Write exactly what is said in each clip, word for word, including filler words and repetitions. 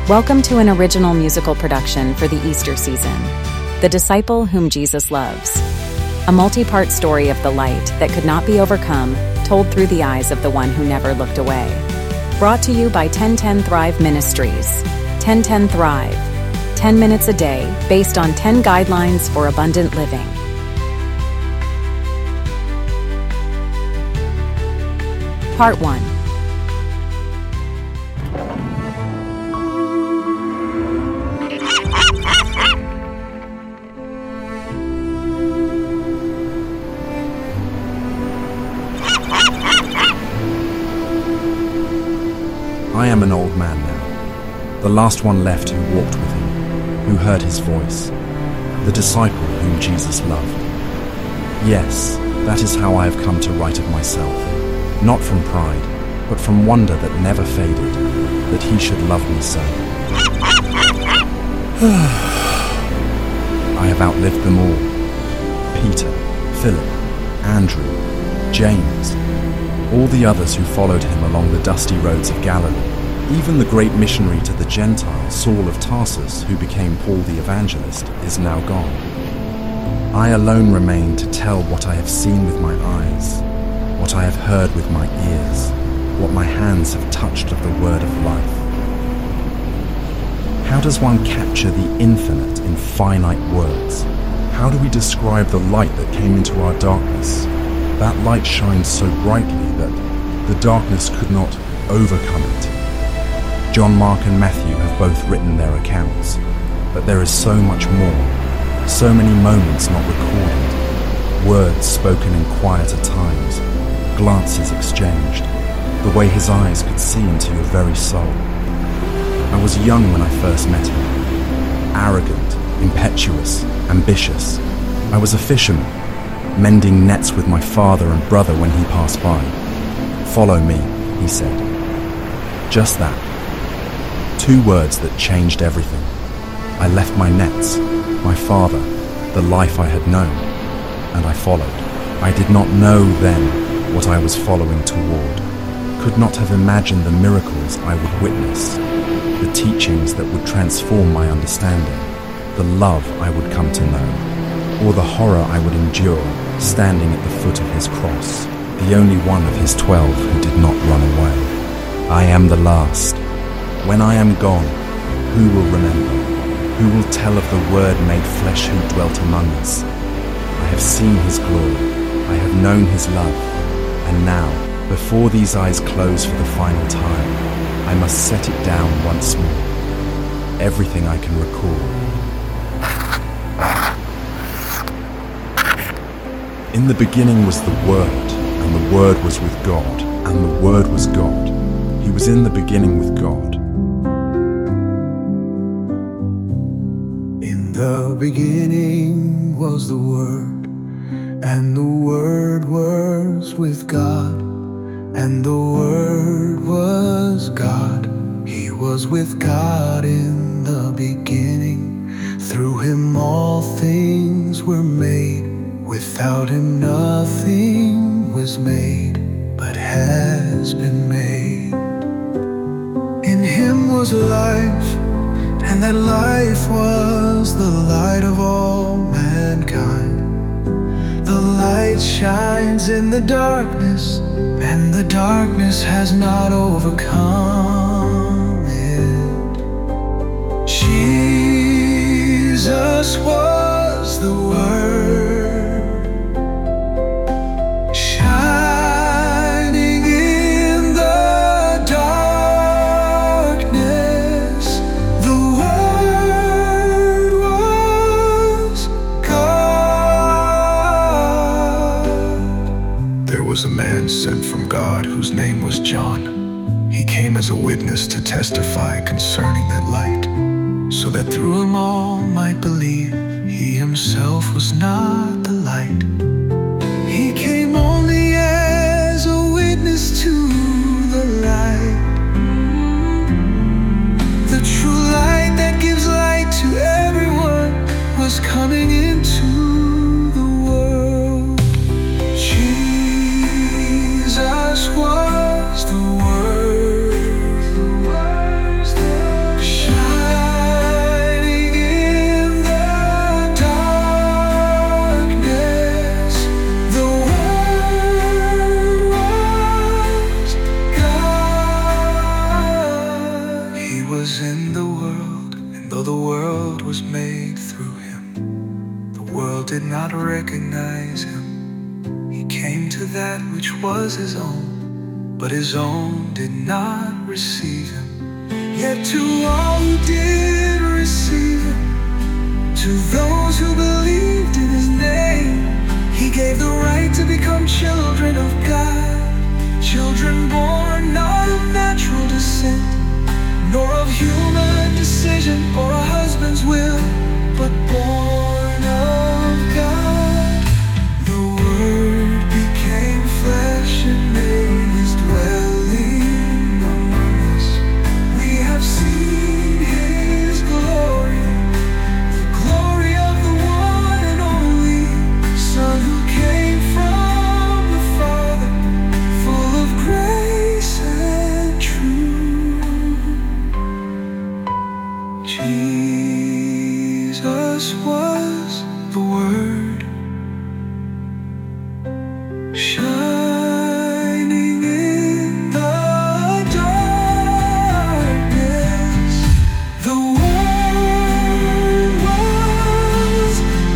Welcome to an original musical production for the Easter season, The Disciple Whom Jesus Loves, a multi-part story of the light that could not be overcome, told through the eyes of the one who never looked away. Brought to you by ten ten Thrive Ministries. ten ten Thrive, ten minutes a day, based on ten guidelines for abundant living. Part one. I am an old man now, the last one left who walked with him, who heard his voice, the disciple whom Jesus loved. Yes, that is how I have come to write of myself, not from pride, but from wonder that never faded, that he should love me so. I have outlived them all. Peter, Philip, Andrew, James, all the others who followed him along the dusty roads of Galilee, even the great missionary to the Gentiles, Saul of Tarsus, who became Paul the Evangelist, is now gone. I alone remain to tell what I have seen with my eyes, what I have heard with my ears, what my hands have touched of the word of life. How does one capture the infinite in finite words? How do we describe the light that came into our darkness? That light shines so brightly that the darkness could not overcome it. John, Mark, and Matthew have both written their accounts, but there is so much more, so many moments not recorded, words spoken in quieter times, glances exchanged, the way his eyes could see into your very soul. I was young when I first met him, arrogant, impetuous, ambitious. I was a fisherman, mending nets with my father and brother when he passed by. "Follow me," he said. Just that. Two words that changed everything. I left my nets, my father, the life I had known, and I followed. I did not know then what I was following toward, could not have imagined the miracles I would witness, the teachings that would transform my understanding, the love I would come to know, or the horror I would endure standing at the foot of his cross, the only one of his twelve who did not run away. I am the last. When I am gone, who will remember? Who will tell of the Word made flesh who dwelt among us? I have seen his glory, I have known his love, and now, before these eyes close for the final time, I must set it down once more. Everything I can recall. In the beginning was the Word, and the Word was with God, and the Word was God. He was in the beginning with God. In the beginning was the Word, and the Word was with God, and the Word was God. He was with God in the beginning. Through him all things were made. Without him nothing was made, but has been made. In him was life, and that life was the light of all mankind. The light shines in the darkness, and the darkness has not overcome it. Jesus was the Word, sent from God, whose name was John. He came as a witness to testify concerning that light, so that through him all might believe. He himself was not the light. He came only as a witness to the light, the true light that gives light to everyone was coming into the world. Jesus was the Word, shining did not recognize him. He came to that which was his own, but his own did not receive him. Yet to all who did receive him, to those who believed in his name, he gave the right to become children of God. Children born not of natural descent, nor of human decision or a husband's will, but born of God. The Word became flesh and made his dwelling among us. We have seen his glory, the glory of the one and only Son who came from the Father, full of grace and truth. Jesus was the Word, shining in the darkness. The Word was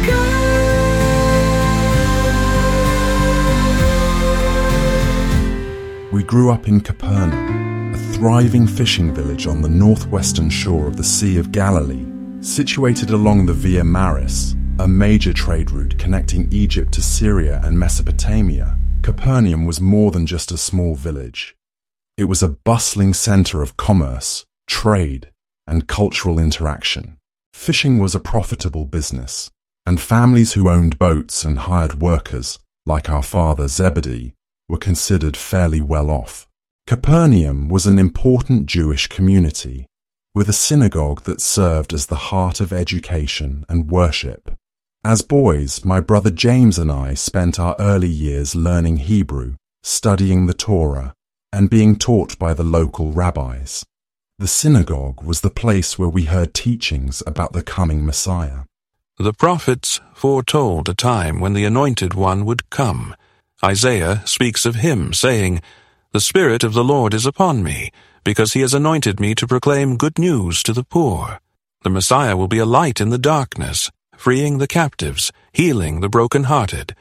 God. We grew up in Capernaum, a thriving fishing village on the northwestern shore of the Sea of Galilee, situated along the Via Maris, a major trade route connecting Egypt to Syria and Mesopotamia. Capernaum was more than just a small village. It was a bustling center of commerce, trade, and cultural interaction. Fishing was a profitable business, and families who owned boats and hired workers, like our father Zebedee, were considered fairly well off. Capernaum was an important Jewish community, with a synagogue that served as the heart of education and worship. As boys, my brother James and I spent our early years learning Hebrew, studying the Torah, and being taught by the local rabbis. The synagogue was the place where we heard teachings about the coming Messiah. The prophets foretold a time when the Anointed One would come. Isaiah speaks of him, saying, "The Spirit of the Lord is upon me, because he has anointed me to proclaim good news to the poor. The Messiah will be a light in the darkness, freeing the captives, healing the brokenhearted."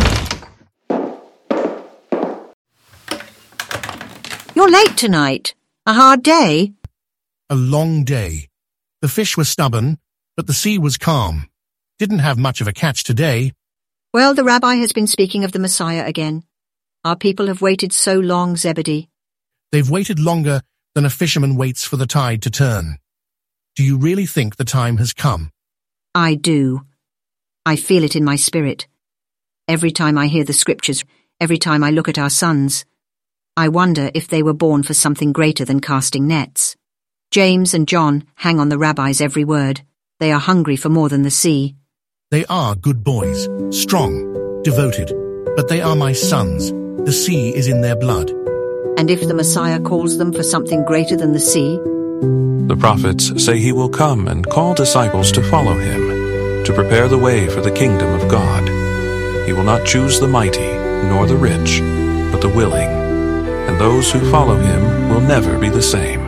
You're late tonight. A hard day? A long day. The fish were stubborn, but the sea was calm. Didn't have much of a catch today. Well, the rabbi has been speaking of the Messiah again. Our people have waited so long, Zebedee. They've waited longer than a fisherman waits for the tide to turn. Do you really think the time has come? I do. I feel it in my spirit. Every time I hear the scriptures, every time I look at our sons, I wonder if they were born for something greater than casting nets. James and John hang on the rabbi's every word. They are hungry for more than the sea. They are good boys, strong, devoted, but they are my sons. The sea is in their blood. And if the Messiah calls them for something greater than the sea? The prophets say he will come and call disciples to follow him, to prepare the way for the kingdom of God. He will not choose the mighty, nor the rich, but the willing, and those who follow him will never be the same.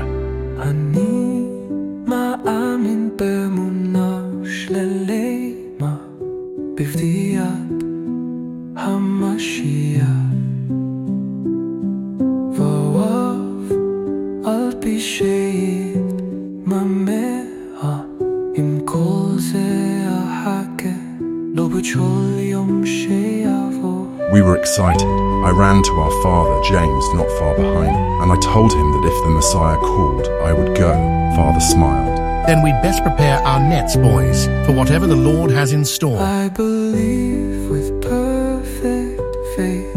We were excited. I ran to our father, James, not far behind, and I told him that if the Messiah called, I would go. Father smiled. Then we'd best prepare our nets, boys, for whatever the Lord has in store. I believe with perfect faith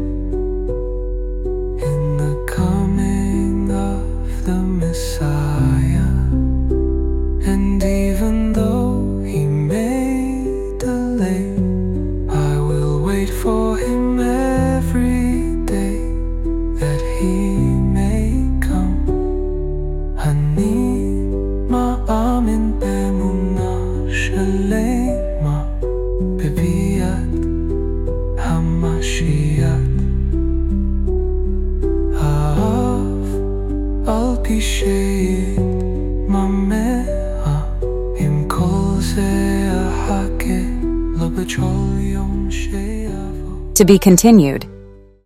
in the coming of the Messiah, and even though he may delay, I will wait for him every day, that he may come. Ani ma'amin be'emunah shalema bebiat HaMashiach. 個錯用誰也 To be continued.